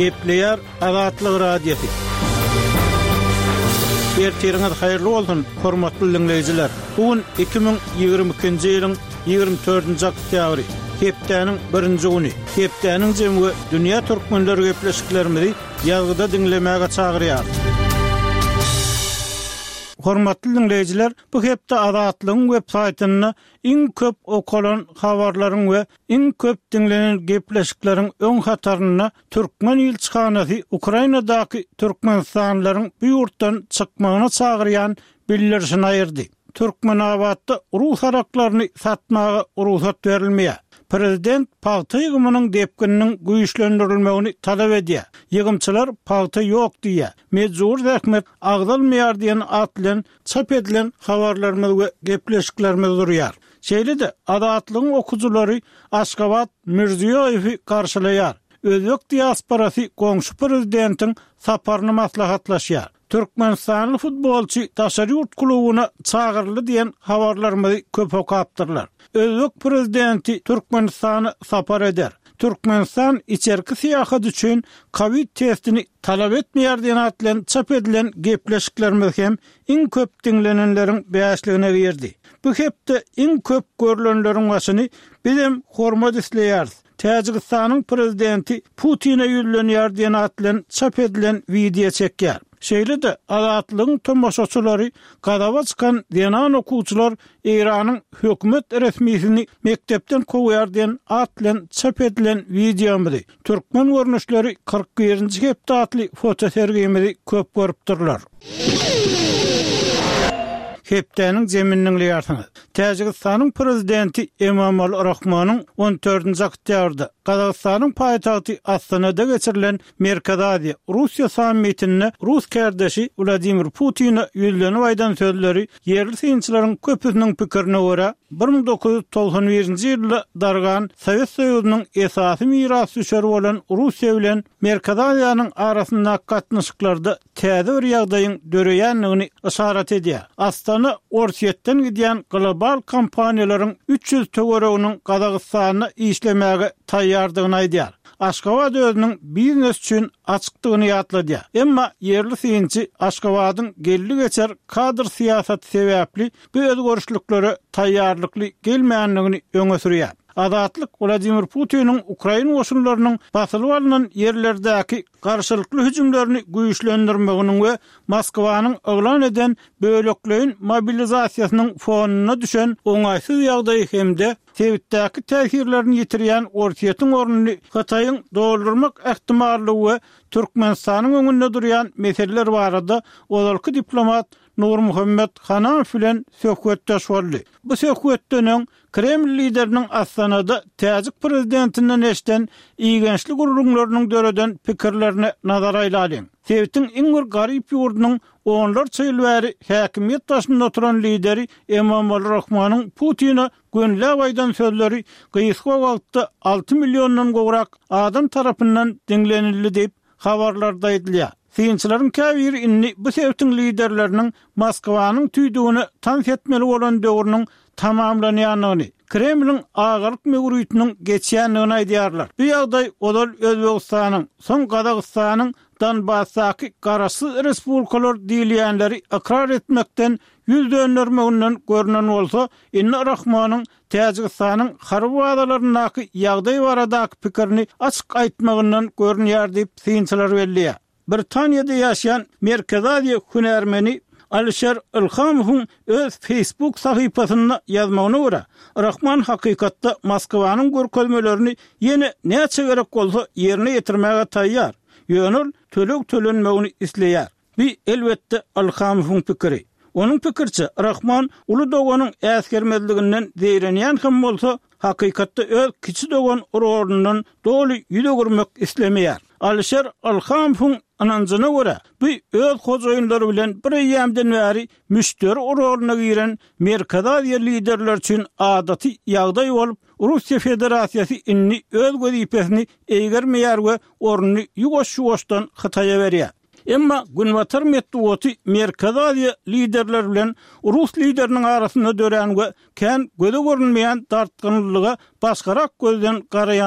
Gepleýär Azatlyk radiosu. Erteriňiz haýyrly bolsun, hormatly dinleýijiler. Bugün 2022-nji ýylyň 24-nji oktýabry. Hepdäniň 1-nji güni. Hepdäniň jemgy dünýä türkmenleri gepleşiklerimizi ýazgyda dinlemäge çagyrýar. Hormatly dinleýijiler, bu hepde Azatlygyň web saýtyna iň köp okalan habarlaryň we iň köp dinlenen gepleşikleriň öň hataryna Türkmen ilçihanasy Ukrainadaky türkmenstanlaryň bu ýurtdan çykmagyna çagyrýan bildirişini aýyrdy. Türkmenabadda rus haraklaryny satmaga ruhsat berilmeýär. Prezident paýta ýygymynyň depkininiň güýçlendirilmegini talap edýär. Ýygymçylar paýta ýok diýär. Mejbur häkmet agdalmaýar diýen atlan çap edilen habarlarymyz we gepleşiklerimiz durýar. Şeýle-de Azatlygyň okuwçylary Aşgabat Mirziýowewy garşylaýar. Özbek diasporasy goňşy prezidentiň saparyny maslahatlaşýar. Türkmenistanly futbolçy Taşary ýurt klubyna çagyrly diýen habarlarymyzy köp okapdyrlar. Özbek prezidenti Türkmenistany sapar eder. Türkmenistan içerki syýahat üçin Covid testini talap etmeýär diýen atlan çap edilen gepleşiklerimiz hem iň köp dinlenenleriň beýasligine girdi. Bu hepde iň köp görülenleriň başyny bizim hormat isleýäris. Täjikistanyň prezidenti Putin'e ýüzlenýär diýen atlan çap edilen video çekýär. Şeýle-de Azatlygyň tomoşaçylary gadaba çykan denan okuwçylar Iranyň hökümet resmiýetini mektepden kowýar diýen atlan çap edilen videomy türkmen görnüşleri 41-nji hepde atly foto sergimizi köp görüpdirler. Hepdäniň jeminiň ýartyny. Täjikistanyň prezidenti Emomali Rahmanyň 14-nji oktýabrda Gazagystanyň paýtagty Astanada geçirilen Merkadaziýa Russiýa sammitine Rus kardeşi Vladimir Putin'e ýüzleni aýdan sözleri yerli synçylaryň köpüsiniň pikirini görä 1991-nji ýylda dargan Sowet Soýuzynyň esasy mirasy düşer bolan Russiýa bilen Merkadaziýanyň arasynda gatnaşyklarda täze bir ýagdaýyň döreýänligini işaret edýär. Astana orsiýetden gidýän global kompaniýalaryň 300 töwereginiň Gazagystana işlemäge taýýardygyny aýdýar. Aşgabat özüniň biznes üçin açykdygyny ýatlady. Emma yerli synçy Aşgabatyň gelli geçer kadr siýasaty sebäpli bu özgörüşliklere taýýarlykly gelmeýänligini öňe sürýär. Azatlyk Vladimir Putin'in Ukraina goşunlarynyň basylyp alynan yerlerdäki garşylykly hüjümlerini güýçlendirmeginiň we Moskwanyň oglan eden bölekleýin mobilizasiýasynyň fonuna düşen oňaýsyz ýagdaý hemde Tewitdäki täsirlerini ýitirýän orsiýetiň ornuny Hataýyň doldurmak ähtimallygy we Türkmenistanyň öňünde durýan meseleler barada olalky diplomat Nur Muhammed Hanan bilen söhbetdeş boldy. Bu söhbetden Kreml lideriniň Astanada täzik prezidentinden eşden iýgençlik urunlarynyň döreden pikirlerine nazar aýladyň. Tewitiň iň bir garyp ýurdunyň onlar çylbäri häkimiýet başynda oturan lideri Emomali Rahmanyň Putin'e gönläp aýdan sözleri gysga wagtda 6 millionddan gowrak adam tarapyndan dinlenildi diýip habarlarda aýdylýar. Synçylaryň käbir inni bu Tewitiň liderleriniň Moskwanyň tüýdüğini tanıt etmeli bolan döwrüniň tamamlanýanyny, Kremliň agalyk mögürýetiniň geçýänligini aýdýarlar. Bu ýagdaý olal Özbegistanyň, soň Gazagystanyň Donbassdaky garaşy respublikalar diýilýänleri ikrar etmekden ýüz döndürmeginden görünen bolsa, inni Rahmanyň Täjikistanyň harby wagtlarynaky ýagdaý baradaky pikirini açyk aýtmagynyň görünýär diýip synçylar belliýär. Britaniýada ýaşaýan Merkadaziýa hünärmeni Alisher Ilhamowyň öz Facebook sahypasyna ýazmagyna görä, Rahman hakykatda Moskwanyň görkezmelerini ýene näçe gerek bolsa ýerine ýetirmäge taýýar. Ýönül tölek tölenmegini isleýär. Bu elbetde Ilhamowyň pikiri. Onun pikirçe Rahman uly doganyň äsgermezliginden zeýrenýän hem bolsa hakykatda öz kiçi dogan orundan doly ýüdegirmek islemeýär. Alisher Ilhamowyň ananjyna görä, bu öz hojaýynlary bilen bir ýamdan bäri müşteri oruna giren Merkadaziýa liderler üçin adaty ýagdaý bolup, Russiýa Federasiýasy inni öz gözipesini eýgermeýär we oruny ýugoş-ýugoşdan Hataýa berýär. Emma Günwatar Medwedew Merkadaziýa liderler bilen Rus lideriniň arasynda dören we kän göze görünmeýän dartgynlyga başgarak gözden garaýan